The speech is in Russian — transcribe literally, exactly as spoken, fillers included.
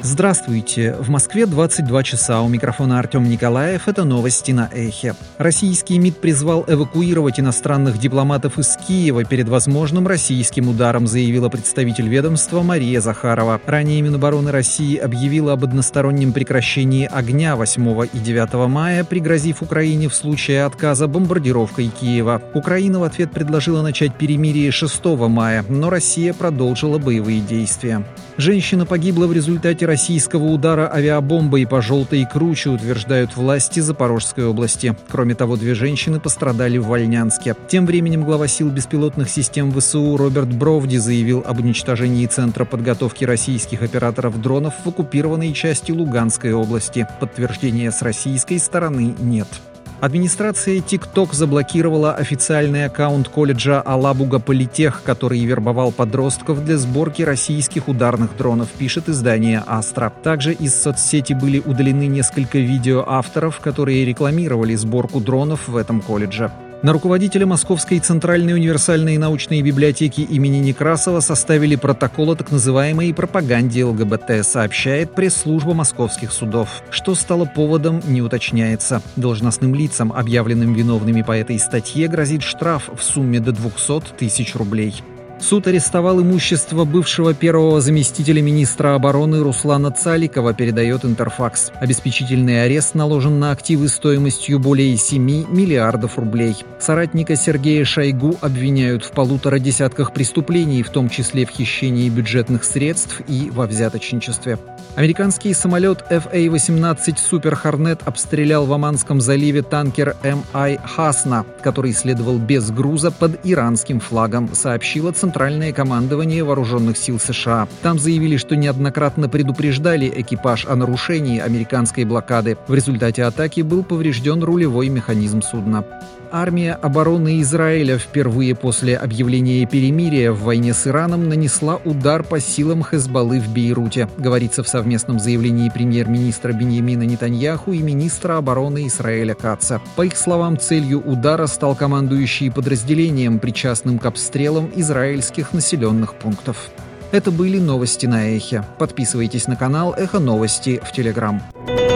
Здравствуйте! В Москве двадцать два часа. У микрофона Артем Николаев. Это новости на Эхе. Российский МИД призвал эвакуировать иностранных дипломатов из Киева перед возможным российским ударом, заявила представитель ведомства Мария Захарова. Ранее Минобороны России объявила об одностороннем прекращении огня восьмого и девятого мая, пригрозив Украине в случае отказа бомбардировкой Киева. Украина в ответ предложила начать перемирие шестого мая, но Россия продолжила боевые действия. Женщина погибла в результате российского удара авиабомбой по Желтой Круче, утверждают власти Запорожской области. Кроме того, две женщины пострадали в Вольнянске. Тем временем глава сил беспилотных систем ВСУ Роберт Бровди заявил об уничтожении Центра подготовки российских операторов дронов в оккупированной части Луганской области. Подтверждения с российской стороны нет. Администрация TikTok заблокировала официальный аккаунт колледжа Алабуга Политех, который вербовал подростков для сборки российских ударных дронов, пишет издание «Астра». Также из соцсети были удалены несколько видео авторов, которые рекламировали сборку дронов в этом колледже. На руководителя Московской центральной универсальной научной библиотеки имени Некрасова составили протокол о так называемой пропаганде ЛГБТ, сообщает пресс-служба московских судов. Что стало поводом, не уточняется. Должностным лицам, объявленным виновными по этой статье, грозит штраф в сумме до двухсот тысяч рублей. Суд арестовал имущество бывшего первого заместителя министра обороны Руслана Цаликова, передает Интерфакс. Обеспечительный арест наложен на активы стоимостью более семи миллиардов рублей. Соратника Сергея Шойгу обвиняют в полутора десятках преступлений, в том числе в хищении бюджетных средств и во взяточничестве. Американский самолет эф эй восемнадцать Super Hornet обстрелял в Оманском заливе танкер эм ай Хасна, который следовал без груза под иранским флагом, сообщила Центральное командование вооруженных сил США. Там заявили, что неоднократно предупреждали экипаж о нарушении американской блокады. В результате атаки был поврежден рулевой механизм судна. Армия обороны Израиля впервые после объявления перемирия в войне с Ираном нанесла удар по силам Хезболлы в Бейруте, говорится в совместном заявлении премьер-министра Биньямина Нетаньяху и министра обороны Исраэля Катца. По их словам, целью удара стал командующий подразделением, причастным к обстрелам израильских населенных пунктов. Это были новости на Эхе. Подписывайтесь на канал Эхо Новости в Телеграм.